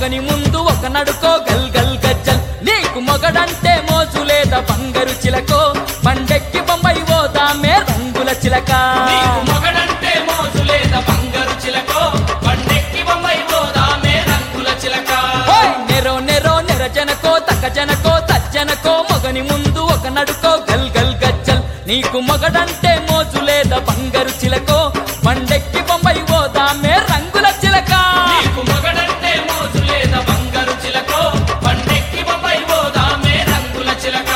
మొగని ముందు ఒక నడుకో గల్ గల్ గజ్జల్ నీకు మొగడంటే మోజు లేదా బంగారు చిలకో బండెక్కి బొంబాయి పోదామే రంగుల చిలక నీకు మొగడంటే మోజు లేదా బంగారు చిలకో బండెక్కి బొంబాయి పోదామే రంగుల చిలక నెరో నెరో నెరజనకో తక్కజనకో తజ్జనకో మొగని ముందు ఒక నడుకో గల్ గల్ గజ్జల్ నీకు మొగడంటే మోజు లేదా బంగారు చిలకో బండెక్కి బొంబాయి పోదామే రంగుల చిలక నీకు మొగడంటే మోజు లేదా బంగారు చిలకో బండెక్కి బొంబాయి పోదామే రంగుల చిలక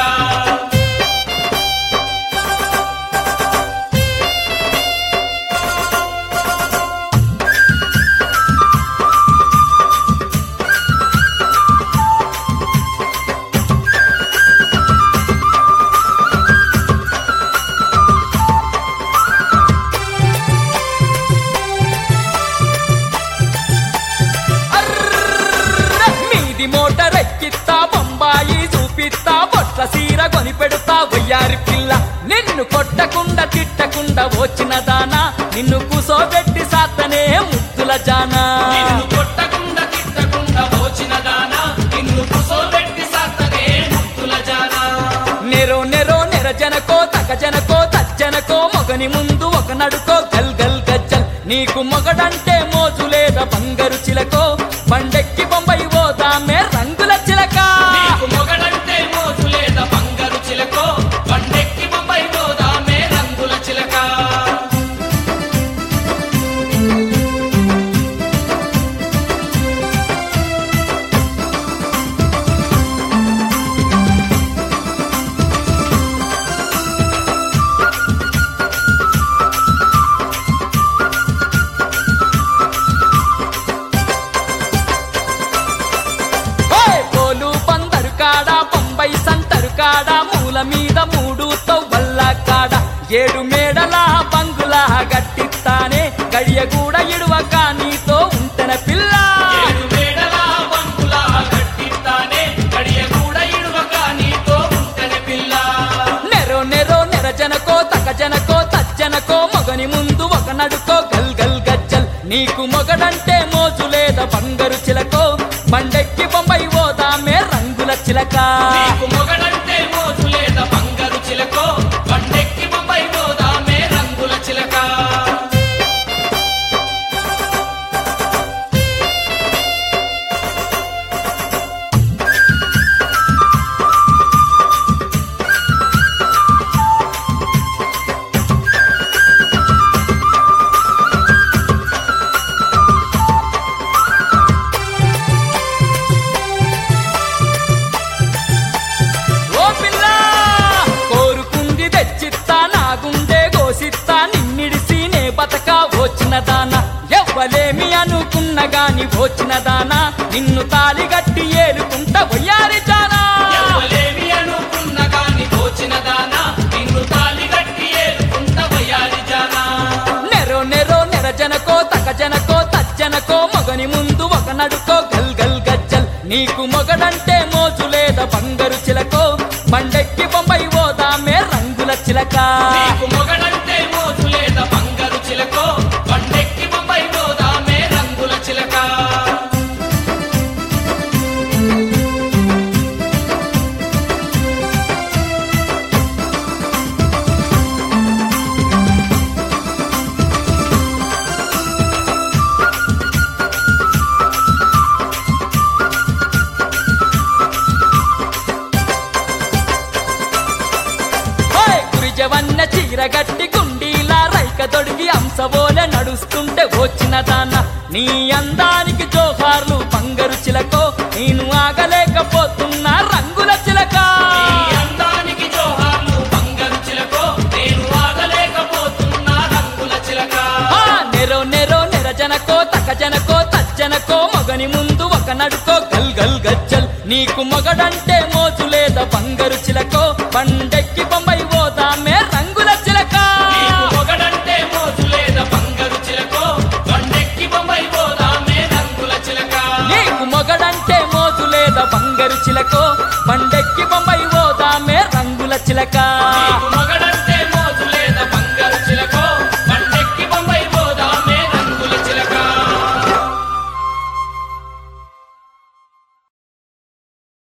మోటార్ ఎక్కిత్తా బొంబాయి చూపిస్తా బొట్ల సీర కొని పెడతా వయ్యారి పిల్ల నిన్ను కొట్టకుండా తిట్టకుండా వచ్చిన దానా నిన్ను కూసోబెట్టి సాతనే ముద్దుల జానా నిన్ను కొట్టకుండా తిట్టకుండా వచ్చిన దానా నిన్ను కూసోబెట్టి సాతనే ముద్దుల జానా నెరో నెరో నెరజనకో తగజనకో తజ్జనకో మొగని ముందు ఒక నడుకో గల్ గల్ గజ్జల్ నీకు మొగడంటే మోజు లేదా బంగారు చిలకో బండెక్కి బొంబాయి పోదామే రంగుల చిలక నీకు మొగడంటే మోజు లేదా బంగారు చిలకో బండెక్కి బొంబాయి పోదామే రంగుల చిలక పోలు బందరు కాడ బొంబాయి సంటరు కాడ మూల మీద మూడు తవ్వల్ల కాడ 7 మేడల బంగులా గట్టిస్తానే గడియ కూడా ఇడువక నీతో ఉంటన పిల్ల 7 మేడల బంగులా గట్టిస్తానే గడియ కూడా ఇడువక నీతో ఉంటనే పిల్ల నెరో నెరో నెరజనకో తకజనకో తజ్జనకో మొగని ముందు ఒక నడుకో గల్ గల్ గజ్జల్ నీకు మొగడంటే మోజు లేదా బంగారు చిలకో బండెక్కి బొంబాయి పోదామే రంగుల చిలక నీకు మొగడంటే మోజు లేదా బంగారు చిలకో బండెక్కి బొంబాయి పోదామే రంగుల చిలక ఓ పిల్ల కోరుకుంది తెచ్చిత్తా నా గుండె గోసిత్తా నిన్నిడిసి నే బతక వచ్చిన దానా ఎవ్వలేమి అనుకున్న గాని వచ్చిన దానా నిన్ను తాలి గట్టి ఏలుకుంటా వయ్యారి జానా ఎవలేమి అనుకున్న గాని వచ్చిన దానా నిన్ను తాలి గట్టి ఏలుకుంట వయ్యారి జానా నెరో నెరో నెరజనకో తకజనకో తజ్జనకో మొగని ముందు ఒక నడుకో గల్ గల్ గజ్జల్ నీకు మొగడంటే మోజు లేదా బంగారు చిలకో బండెక్కి బొంబాయి పోదామే రంగుల చిలక నీకు మొగడంటే మోజు లేదా బంగారు చిలకో బండెక్కి బొంబాయి పోదామే రంగుల చిలక గురిజవన్న చీరగట్టి గుండీలా రైక తొడిగి అంశవోలే నడుస్తుంటే వచ్చిన దాన నీ అందానికి జోహార్లు బంగారు చిలకో నేను ఆగలేకపోతున్నా రంగుల చిలక నీ అందానికి జోహార్లు బంగారు చిలకో నేను ఆగలేకపోతున్నా రంగుల చిలక నెరో నెరో నెరజనకో తకజనకో తజ్జనకో మొగని ముందు ఒక నడుకో గల్ గల్ గజ్జల్ నీకు మొగడంటే మోజు లేదా బంగారు చిలకో బండెక్కి బొంబాయి పోదామే రంగుల చిలక నీకు మొగడంటే మోజు లేదా బంగారు చిలకో బండెక్కి బొంబాయి పోదామే రంగుల చిలక నీకు మొగడంటే మోజు లేదా బంగారు చిలకో బండెక్కి బొంబాయి పోదామే రంగుల చిలక నీకు మొగ